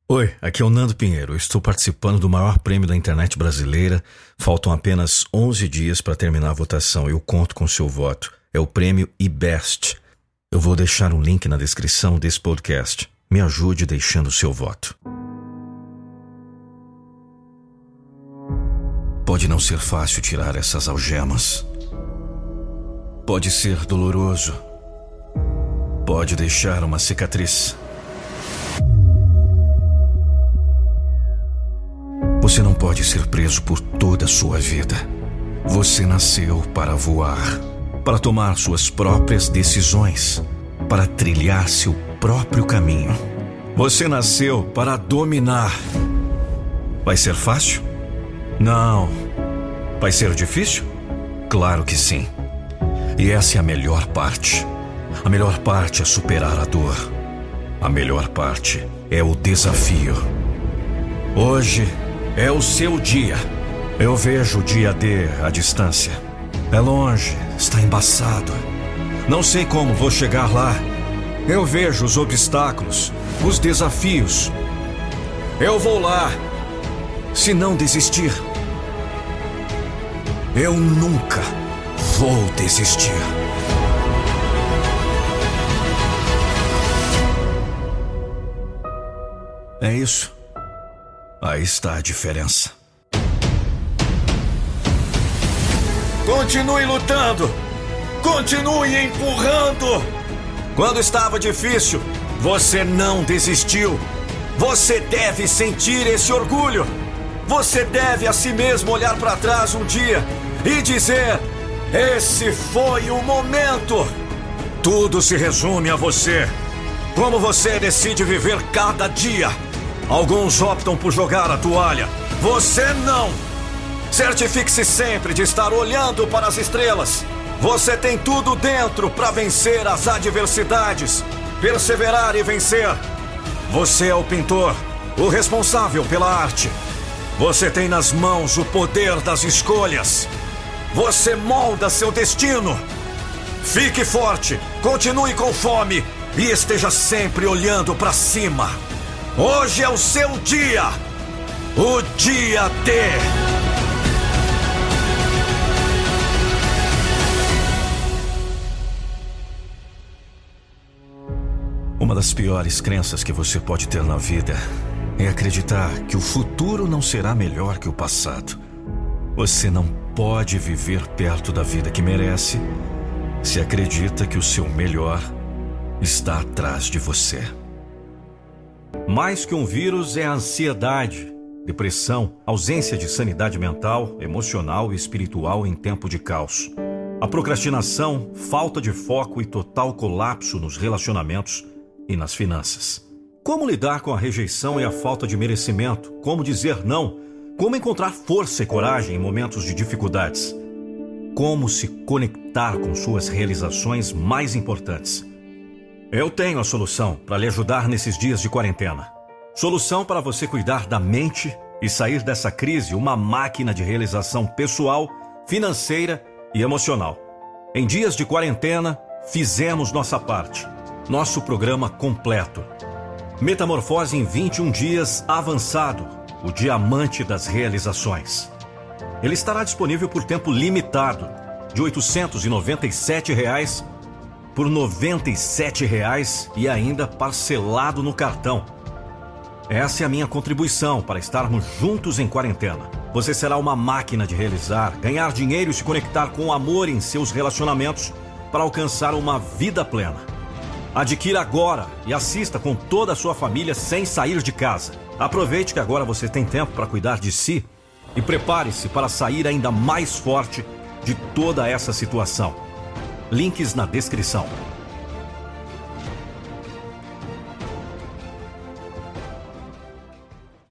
Oi, aqui é o Nando Pinheiro. Eu estou participando do maior prêmio da internet brasileira. Faltam apenas 11 dias para terminar a votação. Eu conto com seu voto. É o prêmio eBest. Eu vou deixar um link na descrição desse podcast. Me ajude deixando o seu voto. Pode não ser fácil tirar essas algemas. Pode ser doloroso. Pode deixar uma cicatriz. Você não pode ser preso por toda a sua vida. Você nasceu para voar, para tomar suas próprias decisões, para trilhar seu próprio caminho. Você nasceu para dominar. Vai ser fácil? Não. Vai ser difícil? Claro que sim. E essa é a melhor parte. A melhor parte é superar a dor. A melhor parte é o desafio. Hoje é o seu dia. Eu vejo o dia D à distância. É longe, está embaçado. Não sei como vou chegar lá. Eu vejo os obstáculos, os desafios. Eu vou lá. Se não desistir, eu nunca vou desistir. É isso. Aí está a diferença. Continue lutando. Continue empurrando. Quando estava difícil, você não desistiu. Você deve sentir esse orgulho. Você deve a si mesmo olhar para trás um dia e dizer: esse foi o momento. Tudo se resume a você. Como você decide viver cada dia. Alguns optam por jogar a toalha. Você não. Certifique-se sempre de estar olhando para as estrelas. Você tem tudo dentro para vencer as adversidades. Perseverar e vencer. Você é o pintor, o responsável pela arte. Você tem nas mãos o poder das escolhas. Você molda seu destino. Fique forte, continue com fome e esteja sempre olhando para cima. Hoje é o seu dia. O dia D. Uma das piores crenças que você pode ter na vida é acreditar que o futuro não será melhor que o passado. Você não pode viver perto da vida que merece se acredita que o seu melhor está atrás de você. Mais que um vírus é a ansiedade, depressão, ausência de sanidade mental, emocional e espiritual em tempo de caos. A procrastinação, falta de foco e total colapso nos relacionamentos e nas finanças. Como lidar com a rejeição e a falta de merecimento? Como dizer não? Como encontrar força e coragem em momentos de dificuldades? Como se conectar com suas realizações mais importantes? Eu tenho a solução para lhe ajudar nesses dias de quarentena. Solução para você cuidar da mente e sair dessa crise uma máquina de realização pessoal, financeira e emocional. Em dias de quarentena, fizemos nossa parte. Nosso programa completo. Metamorfose em 21 dias avançado, o diamante das realizações. Ele estará disponível por tempo limitado, de R$ 897 por R$ 97 e ainda parcelado no cartão. Essa é a minha contribuição para estarmos juntos em quarentena. Você será uma máquina de realizar, ganhar dinheiro e se conectar com o amor em seus relacionamentos para alcançar uma vida plena. Adquira agora e assista com toda a sua família sem sair de casa. Aproveite que agora você tem tempo para cuidar de si e prepare-se para sair ainda mais forte de toda essa situação. Links na descrição.